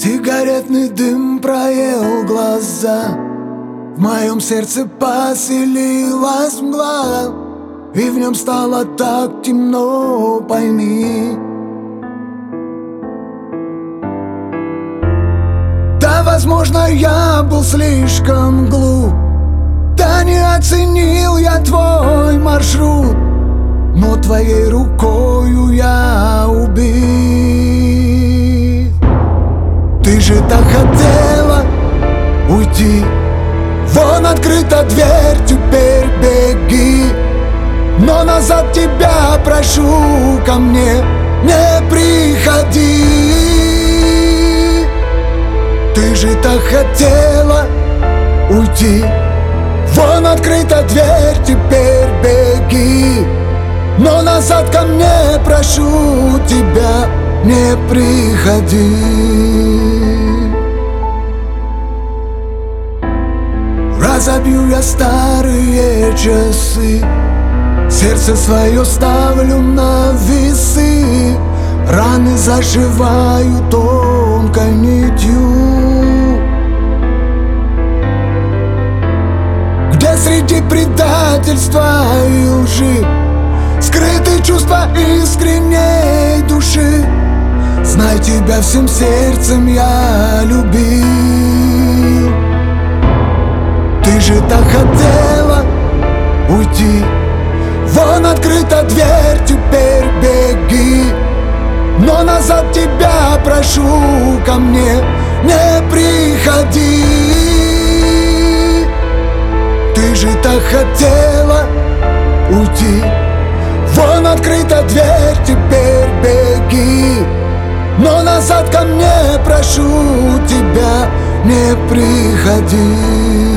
Сигаретный дым проел глаза, в моем сердце поселилась мгла, и в нем стало так темно, пойми. Да, возможно, я был слишком глуп, да не оценил я твой маршрут, но твоей рукою я убит. Ты же так хотела уйти, вон открыта дверь, теперь беги. Но назад тебя прошу, ко мне не приходи. Ты же так хотела уйти, вон открыта дверь, теперь беги. Но назад ко мне прошу тебя, не приходи. Разобью я старые часы, сердце свое ставлю на весы, раны зашиваю тонкой нитью, где среди предательства и лжи скрыты чувства искренней души. Знай, тебя всем сердцем я любил. Ты же так хотела уйти, вон открыта дверь, теперь беги. Но назад тебя прошу, ко мне не приходи. Ты же так хотела уйти, вон открыта дверь, теперь беги. Но назад ко мне прошу тебя, не приходи.